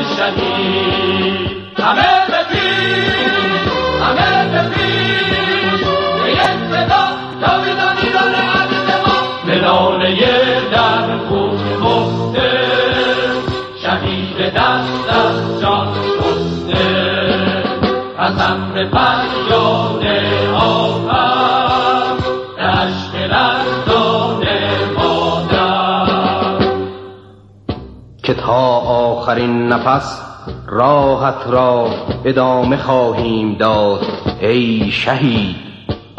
شهید. همه به پیش، همه به پیش، به یک صدا جاویدان ایران عزیز ما. ملانه در خون مفته، شهید دست از جان شسته، از امر فریاد آفت دشت لرزان مادر. که تا آخرین نفس راحت را ادامه خواهیم داد ای شهید.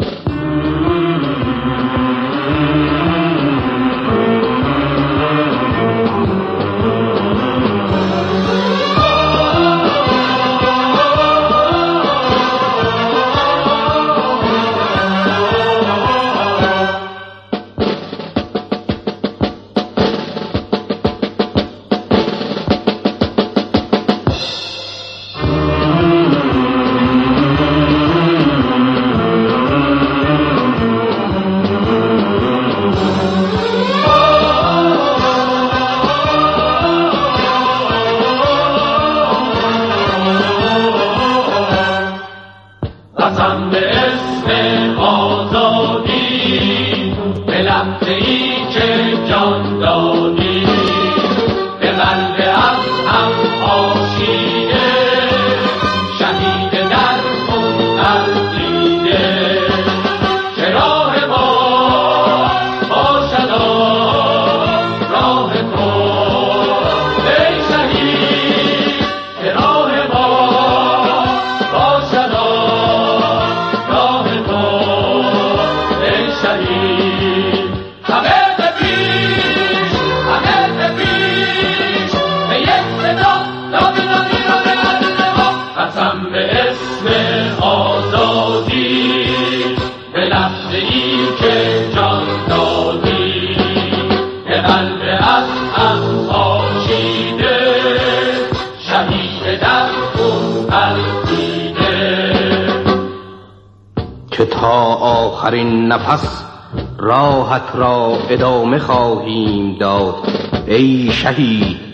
که تا آخرین نفس راحت را ادامه خواهیم داد ای شهید.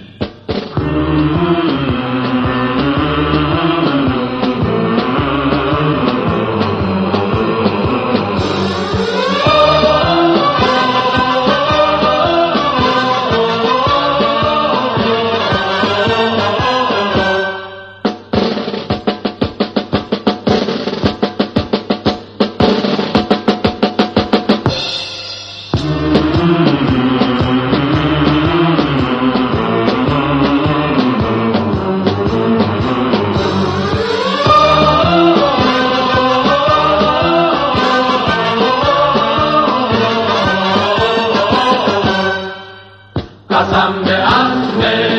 قسم به عزم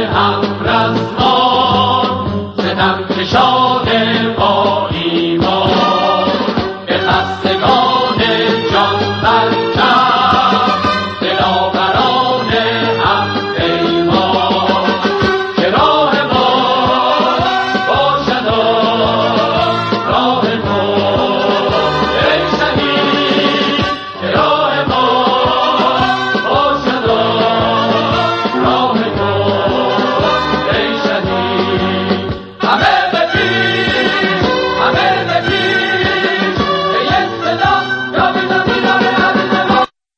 همرزمان، ستم کشان با ایمان، به خستگان جان پرچم، دلاوران همپیمان. که راه ما باشد راه ما ای شهید. که راه ما باشد راه تو ای شهید. همه به پیش، همه به پیش، به یک صدا جاویدان ایران عزیز ما.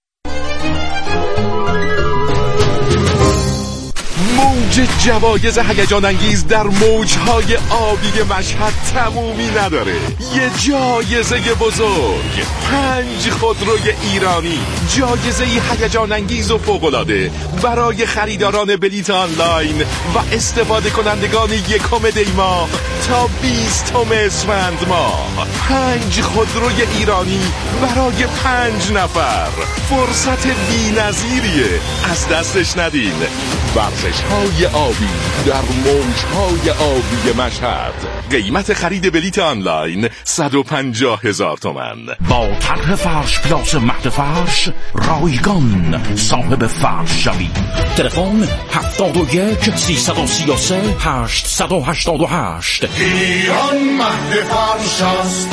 موج جوایز هیجان انگیز در موجهای آبی مشهد تمومی نداره. یه جایزه بزرگ، 5 خودروی ایرانی، جایزه هیجان انگیز و فوق‌العاده برای خریداران بلیت آنلاین و استفاده کنندگان 1 دی ماه تا 20 اسفند ماه. 5 خودروی ایرانی برای 5 نفر. فرصت بی‌نظیریه، از دستش ندین. ورزش‌های آبی در موج‌های آبی مشهد. قیمت خرید بلیت آنلاین 150,000 تومان. با طرح فرش پلاس مهد فرش رایگان صاحب فرش شوید. تلفن 71 333 888. ایران مهد فرش است.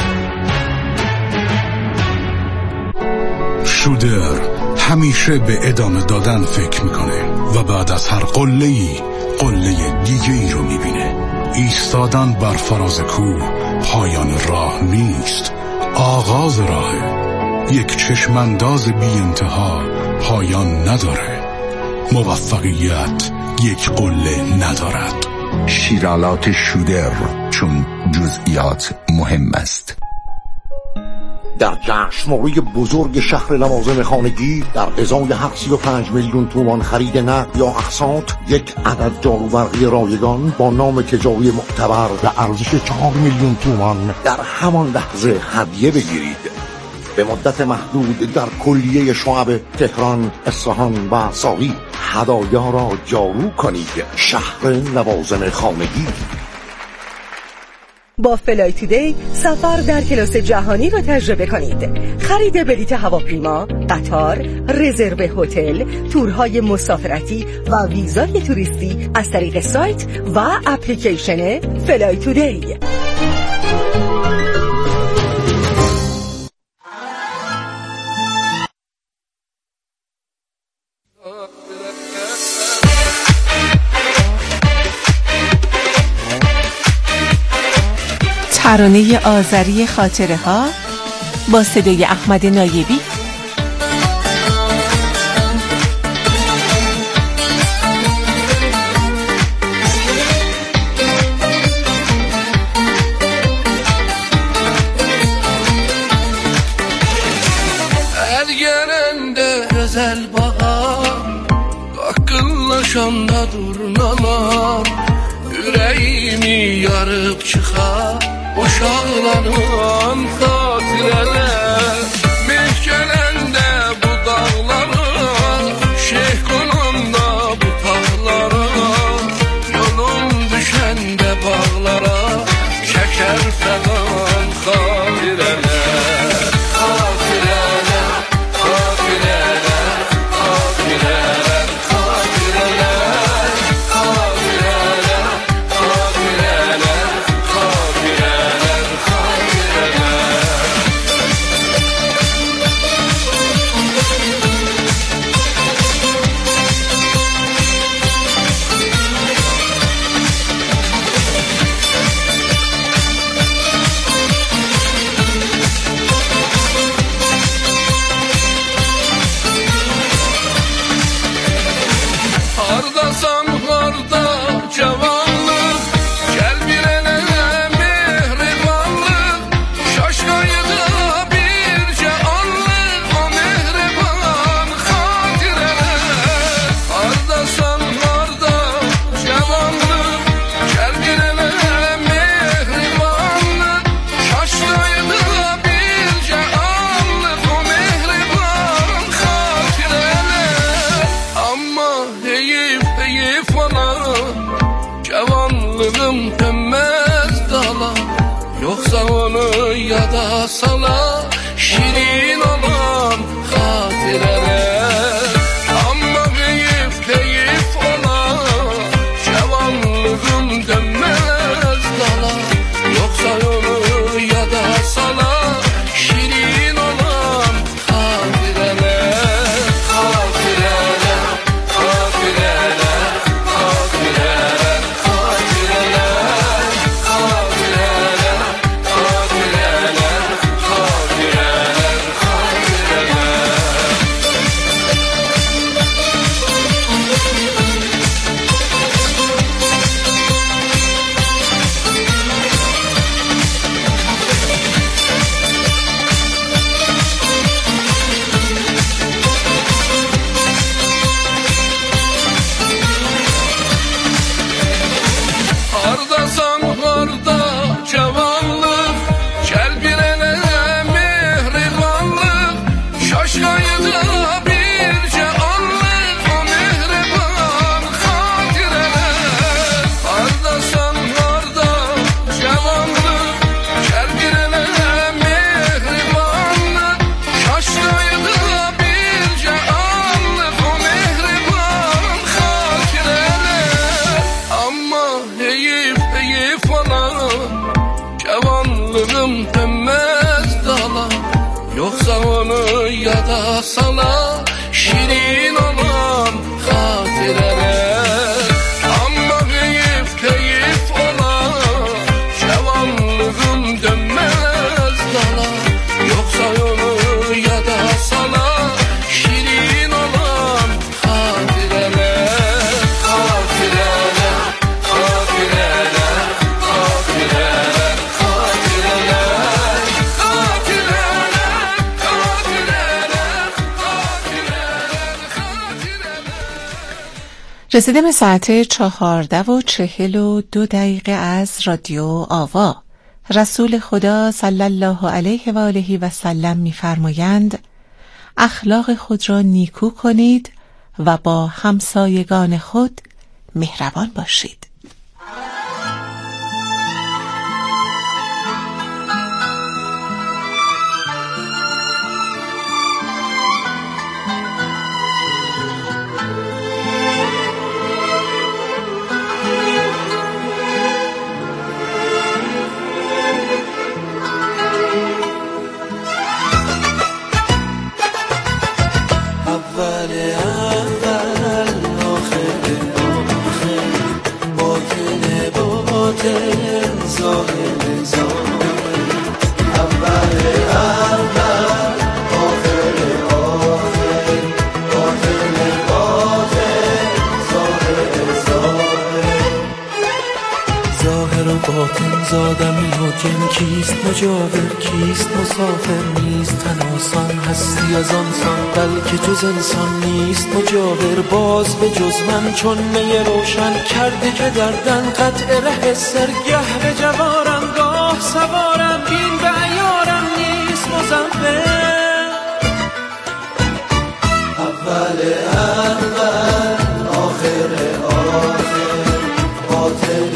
شودر همیشه به ادامه دادن فکر میکنه و بعد از هر قله‌ای قله دیگه ای رو میبینه. ایستادن بر فراز کوه پایان راه نیست، آغاز راهه. یک چشمانداز بی انتها پایان نداره. موفقیت یک قله ندارد. شیرالات شودر، چون جزئیات مهم است. در جشنواره بزرگ شهر لوازم خانگی در ازای 35 میلیون تومان خرید نقد یا اقساط، یک عدد جاروبرقی رایگان با نام تجاری معتبر به ارزش 4 میلیون تومان در همان لحظه هدیه بگیرید. به مدت محدود در کلیه شعب تهران، اصفهان و ساری هدایا را جارو کنید. شهر لوازم خانگی. با فلای تودی سفر در کلاس جهانی را تجربه کنید. خرید بلیط هواپیما، قطار، رزرو هتل، تورهای مسافرتی و ویزای توریستی از طریق سایت و اپلیکیشن فلای تودی. ترانه آذری خاطره ها با صدای احمد نایبی. Her yerinde güzel bahar, akıllaşanda durnalar, yüreğimi yarıp çıkar uşaqların xatirələr. Mehkələndə bu dağlara, şeyh qonanda bu tağlara, yolum düşəndə bağlara, çəkər fəqan xatirələr. Xatirələr, xatirələr, xatirələr, xatirələr, xatirələr, xatirələr, xatirələr, xatirələr. Hardasan harda cavanlıq, gəl bir elə mehribanlıq, şaşqayıda bircə anlıq o mehriban xatirələr. Hardasan harda cavanlıq, gəl bir elə mehribanlıq, şaşqayıda bircə anlıq o mehriban xatirələr. Amma heyif heyif ola, cavanlığım dönmez dala, yoksa onu yada sala, şirin olan xatirələr. Amma heyif heyif ola, cavanlığım dönmez dala, yoksa onu yada sala, şirin olan xatirələr. Xatirələr, xatirələr, xatirələr, xatirələr, xatirələr, xatirələr, xatirələr, xatirələr. Hardasan harda cavanlıq, gəl bir elə mehribanlıq, şaşqayıda bircə anlıq o mehriban xatirələr. Hardasan harda cavanlıq, gəl bir elə mehribanlıq, şaşqayıda bircə anlıq o mehriban xatirələr. Amma heyif heyif ola, cavanlığım dönmez dala, yoksa onu yada sala, şirin olan xatirələr. Amma رسیدیم ساعت 14:42 از رادیو آوا. رسول خدا صلی الله علیه و آله و سلم می‌فرمایند اخلاق خود را نیکو کنید و با همسایگان خود مهربان باشید. زادمی و جن کیست مجاور کیست مسافر نیست تن آسان هستی از آنسان بلکه جز انسان نیست مجاور باز به جز من چون می روشن کرده که دردن قطع ره سرگه به جوارم گاه سوارم بین به عیارم نیست مزمبر اول آخر باطل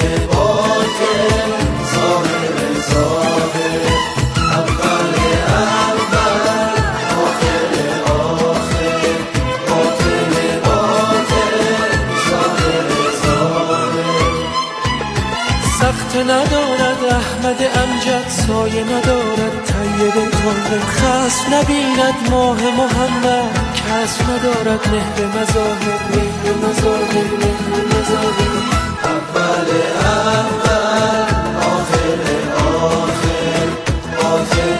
ندارد احمد امجد سایه ندارد طیب تنده خصف نبیند ماه محمد کسب ندارد مهر مظاهر اول آخر باطل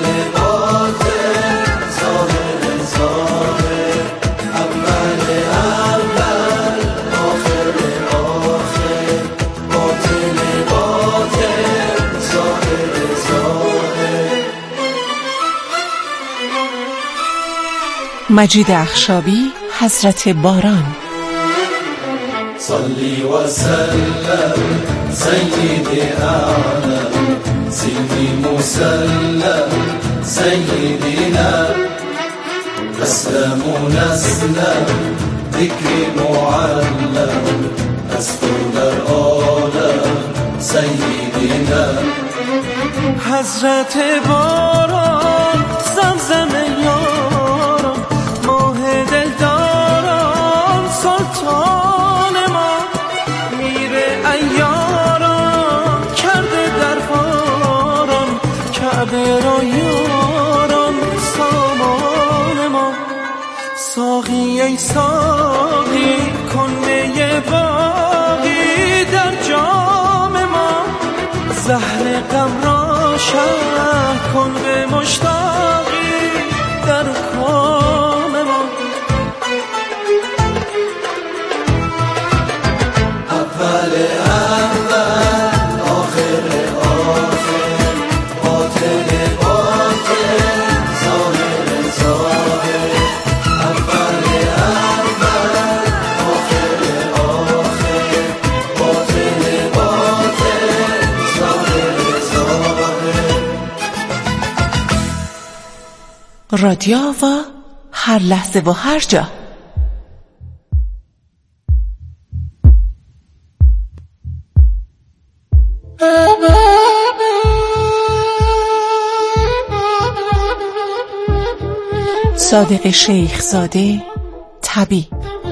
ظاهر اول آخر باطل مجید اخشابی، حضرت باران. صلی و سلم سیدی اعلم سیدی مسلم سیدینا اسلم و نسلم ذکری معلم از تو در عالم سیدینا حضرت باران زمزم یاران ماه دلداران سلطان ما میره ایاران کرده درباران کعبه را یاران سامان ما ساقی ای ساقی کن می باقی در جام ما زهر غم را شرح کن به مشتاقی در کام ما اول آخر باطل ظاهر اول آخر باطل ظاهر رادیو آوا، هر لحظه و هر جا. صادق شیخزاده، طبی.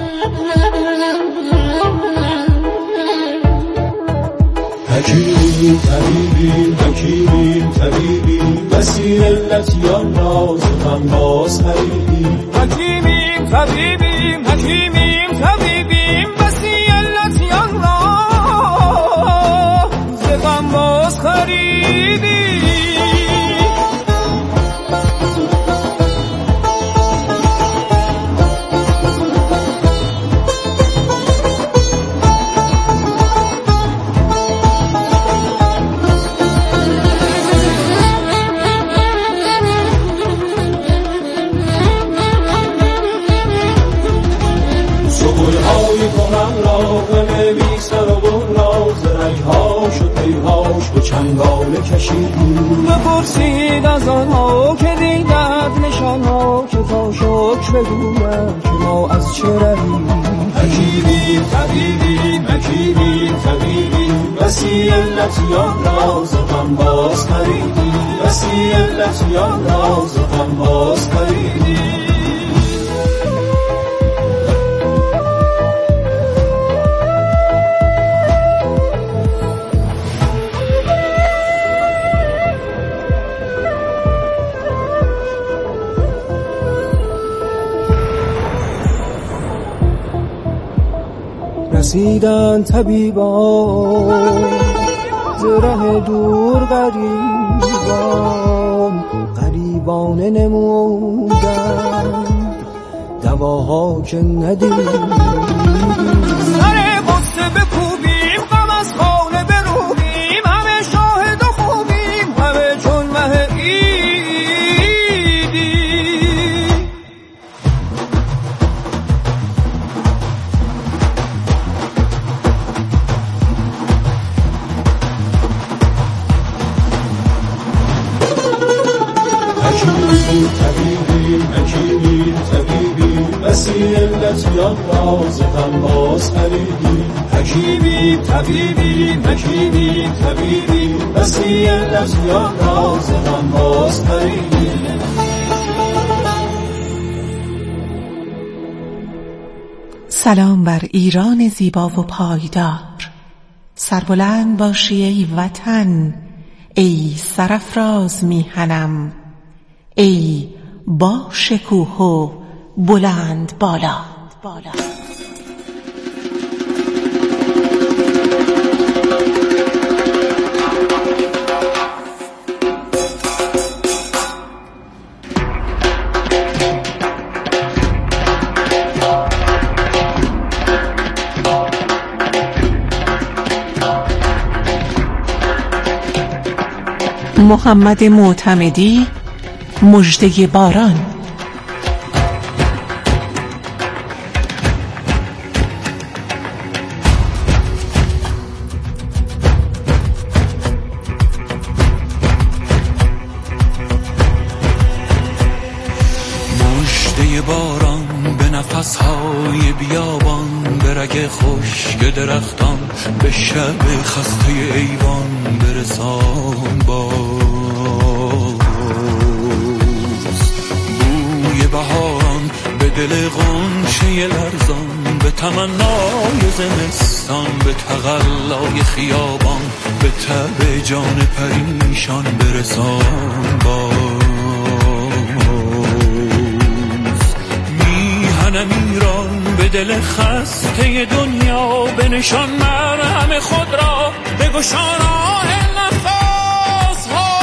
حکیمیم طبیبیم حکیمیم طبیبیم مسیر علتیان را ز غم باز خریدیم حکیمیم طبیبیم حکیمیم طبیبیم مسیر علتیان را ز غم باز خریدیم چنگال کشیدیم. بپرسید از آنها که دیدند نشانها که تا شکر بگویم که ما از چه رویم. حکیمیم طبیبیم حکیمیم طبیبیم، بسی علتیان را ز غم باز خریدیم. بسی علتیان را ز غم باز خریدیم. رسیدن طبیبان ز ره دور غریبانه نمودند دواها که ندیدیم. سر غصه بکوبیم غم از خانه بروبیم، همه شاهد و خوبیم همه چون مه عیدی. حکیمیم طبیبیم حکیمیم طبیبیم، بسی علتیان را ز غم باز خریدیم. حکیمیم طبیبیم حکیمیم طبیبیم، بسی علتیان را ز غم باز خریدیم. سلام بر ایران زیبا و پایدار. سربلند باشی ای وطن، ای سرافراز میهنم، ای با شکوه و بلند بالا. محمد معتمدی، مژده باران. مژده باران به نفسهای بیابان، به رگ خشک درختان، به شب خسته ایوان برسان باز. بوی بهاران به دل غنچه لرزان، به تمنای زمستان، به تقلای خیابان، به تب جان پریشان برسان باز. میهنم ایران به دل خسته دنیا، به نشان مرهم خود را به گشانای نفس ها.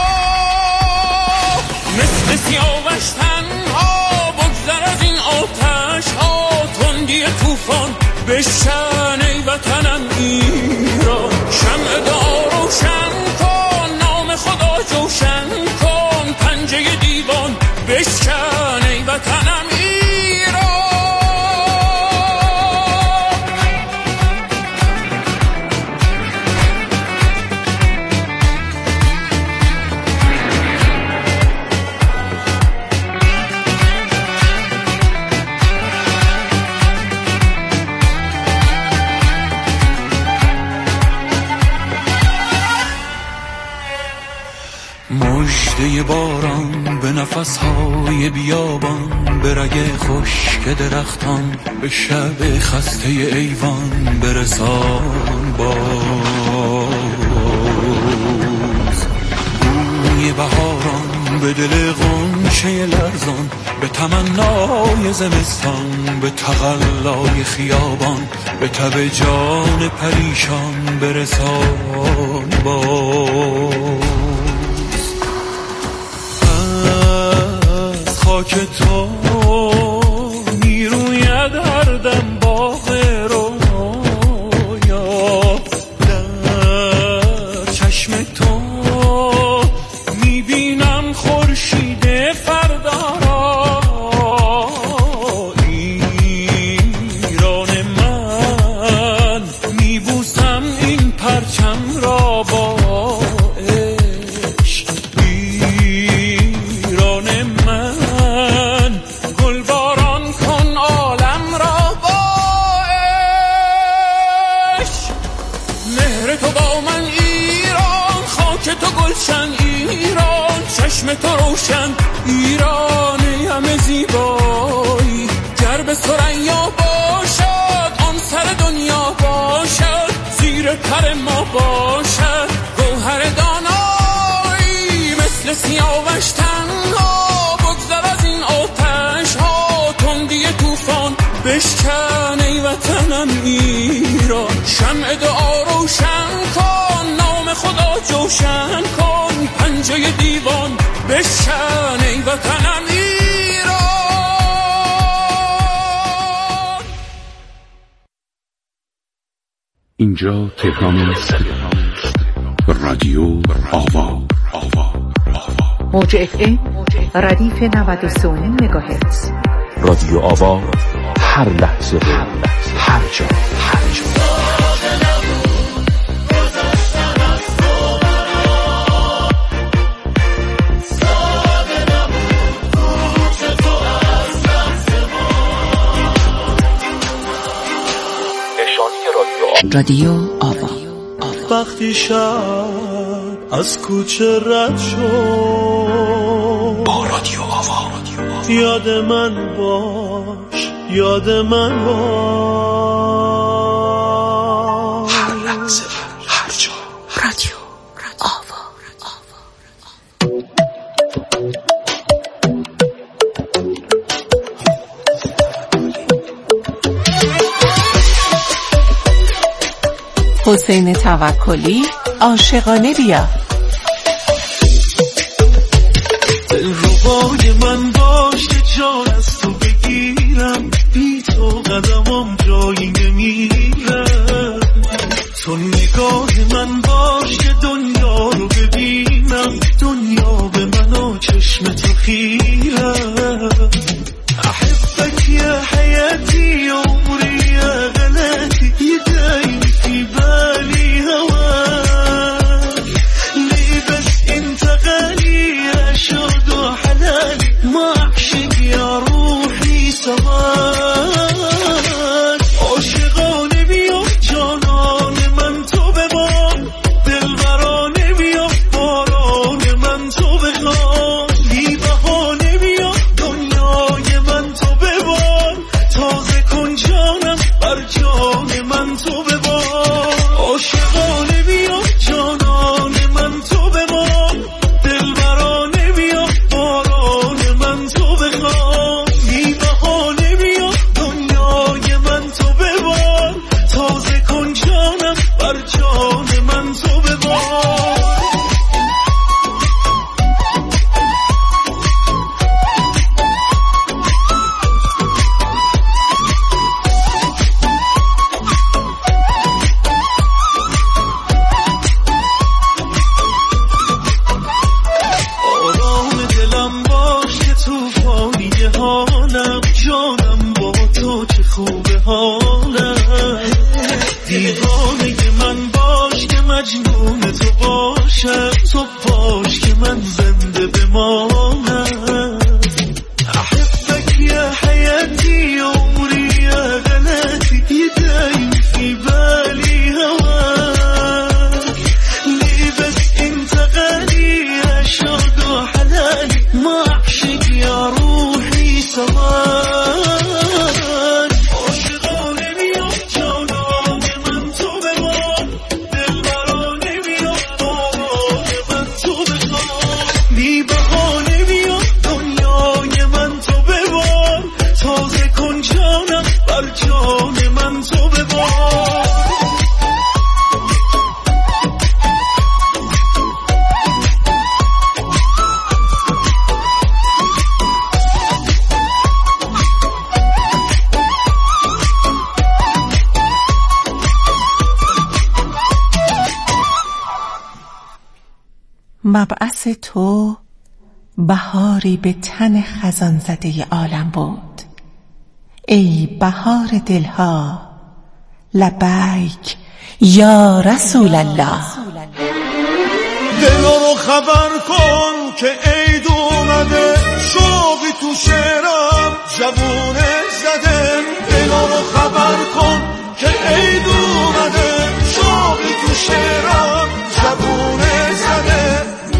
مثل سیاوش تنها بگذر از این آتش ها، تندی طوفان بشکن ای وطنم ایران. شمع دعا روشن کن، نام خدا جوشن کن، پنجه دیوان بشکن ای وطنم ایران. مژده باران به نفسهای بیابان، به رگ خشک درختان، به شب خسته ایوان برسان باز. بوی بهاران به دل غنچه لرزان، به تمنای زمستان، به تقلای خیابان، به تب جان پریشان برسان باز. خاک تو میروید هر دم باغ رویا، در چشم تو میبینم خورشید فردا را. ایران من میبوسم این پرچم را با گلشن ایران، چشم تو روشن ایران همه زیبایی. گر به ثریا باشد آن سر دنیا باشد، زیر پر ما باشد گوهر دانایی. مثل سیاوش تنها بگذر از این آتش ها، تندی طوفان بشکن ای وطنم ایران. شمع دعا روشن کن، نام خدا جوشن کن، پنجه دیوان بشکن ای وطنم ایران. اینجا تهران است. رادیو آوا. موج FM ردیف 93 مگاهرتز. رادیو آوا، هر لحظه هر جا. رادیو آوا. وقتی شب از کوچه رد شد، با رادیو آوا یاد من باش، یاد من باش، هر لحظه هر جا. رادیو آوا. حسین توکلی، عاشقانه بیا. دلربای من باش که جان از تو بگیرم، بی تو قدمم جایی نمیره. تو نگاه من باش که دنیا رو ببینم، دنیا به من و چشم تو خیره. احبك يا حياتي عمري يا غلاتي، يدايم في بالي هواك، ليه بس انت غالي يا شهد وحلالي، ما اعشق يا روحي سواك. عاشقانه بیا جانان من تو ببار، دلبرانه بیا باران من تو بخوان، بی بهانه بیا دنیای من تو ببار، تازه کن جانم بر جان من تو ببار. عاشقانه بیا جانان من تو ببار، دلبرانه بیا باران من تو بخوان، بی بهانه بیا دنیای من تو ببار، تازه کن جانم بر جان من تو ببار. آرام دلم باش که توفانی حالم، جانم با تو چه خوبه حالم. دیوانه من باش که مجنون تو باشم، تو باش که من زنده بمانم. احبك يا حياتي عمري يا غلاتي، يدايم في بالي هواك، ليه بس انت غالي يا شهد وحلالي، ما اعشق يا روحي سواك. عاشقانه بیا جانان من تو ببار، دلبرانه بیا باران من تو بخوان، بی بهانه بیا دنیای من تو ببار، تازه کن جانم بر جان من تو ببار. مبعث تو بهاری به تن خزان زده عالم بود. ای بهار دلها، لبیک یا رسول الله. دلا رو خبر کن که عید اومده، شوقی تو شعرم جوونه زده. دلا رو خبر کن که عید اومده، شوقی تو شعرم جوونه زده.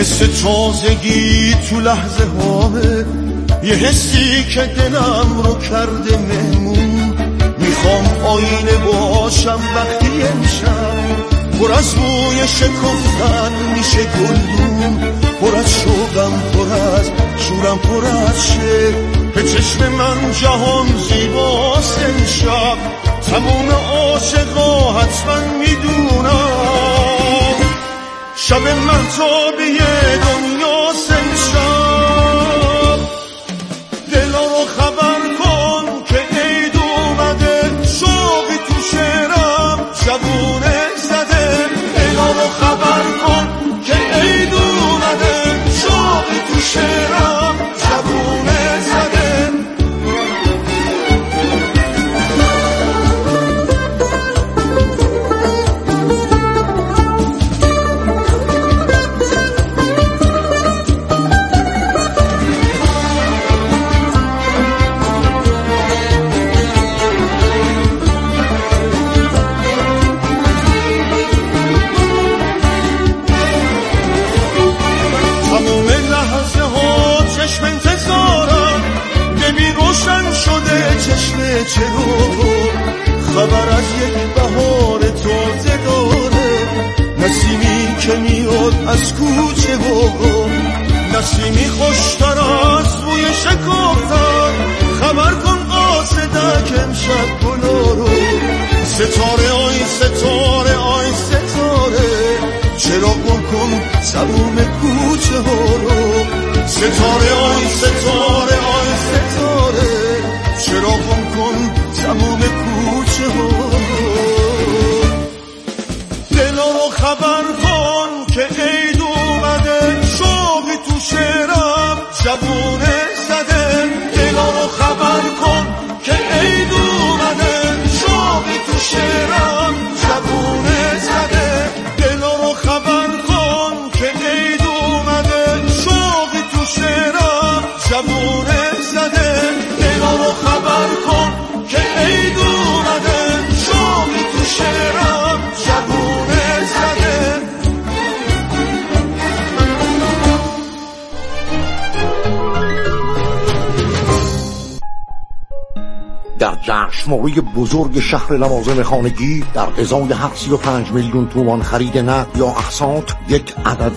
حس تازگی تو لحظه هامه، یه حسی که دلم رو کرده مهمون. میخوام آینه باشم وقتی امشب پر از بوی شکفتن میشه گلدون. پر از شوقم، پر از شورم، پر از شه. به چشم من جهان زیباست امشب، تموم عاشقا حتما میدونم. شب مهتابی دنیاست امشب. دلا رو خبر کن که عید اومده، شوقی تو شعرم شبونه زده. دلا رو خبر کن که عید اومده، شوقی تو شعرم شبونه زده. خبر از یک بهار تازه داره، نسیمی که میاد از کوچه ها، نسیمی خوشتر از بوی شکفتن. خبر کن قاصدک امشب گلا رو. ستاره آی ستاره آی ستاره، چرا گل کن تموم کوچه ها رو. ستاره آی ستاره آی ستاره، چرا گل کن تموم کوچه ها. دلا رو خبر کن که عید اومده، شوقی تو شعرم جوونه زده. دلا رو خبر کن که عید اومده، شوقی تو شعرم جوونه زده. دلا رو خبر کن که عید اومده، شوقی تو شعرم جوونه زده. دلا رو خبر کن که عید اومده، شوقی تو شعرم جوونه زده. در جشنواره بزرگ شهر لوازم خانگی در ازای 735 میلیون تومان خرید نقد یا اقساط یک عدد